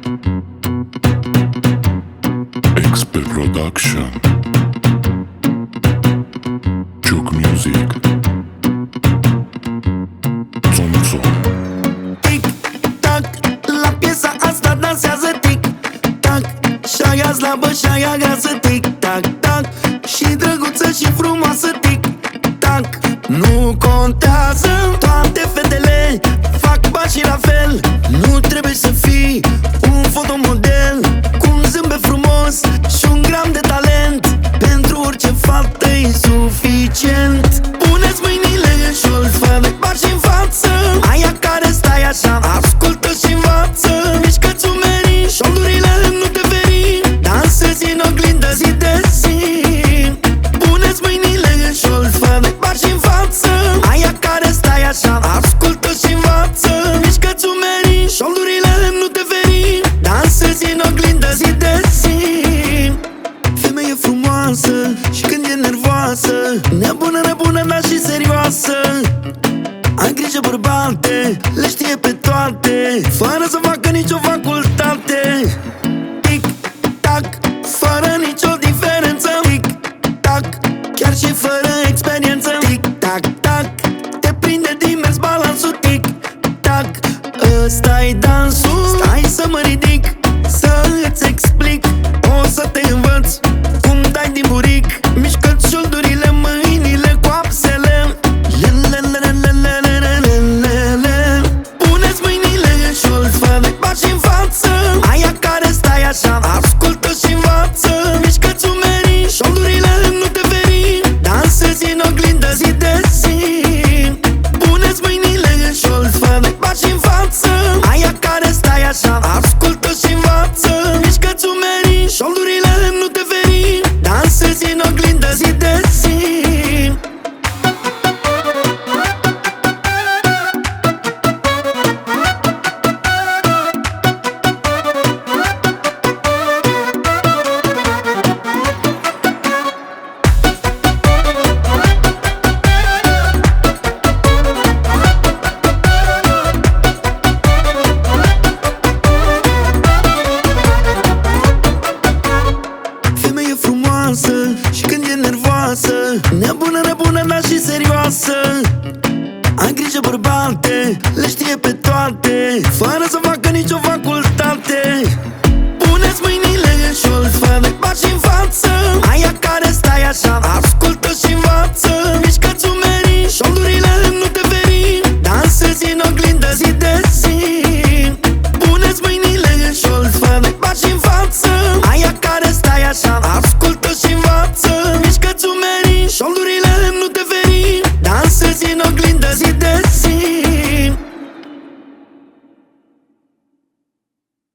XP Production, Juke Music, Zonzo. Tic-tac, la piesa asta dansează tic-tac. Și-aia slabă, și-aia grasă, tic-tac-tac. Și drăguță și frumoasă, tic-tac. Nu contează, toate fetele fac pașii la fel. Nu trebuie să fii un fotomodel cu un zâmbet frumos și un gram de talent. Pentru orice fată e suficient. Puneți mâinile în șold, fă de pași în față. Aia care stai așa, ascultă și învață. Mișcă-ți umerii, șoldurile nu te feri. Dansezi în oglindă zi de zi. Puneți mâinile în șold, fă de pași în față. Aia care stai așa, ascultă și învață. Mișcă-ți umerii, șoldurile nu te feri. Dansezi în oglindă zi de zi. Femeie frumoasă și când e nervoasă, nebună, nebună, dar și serioasă. Ai grijă, bărbate, le știe pe toate, fără să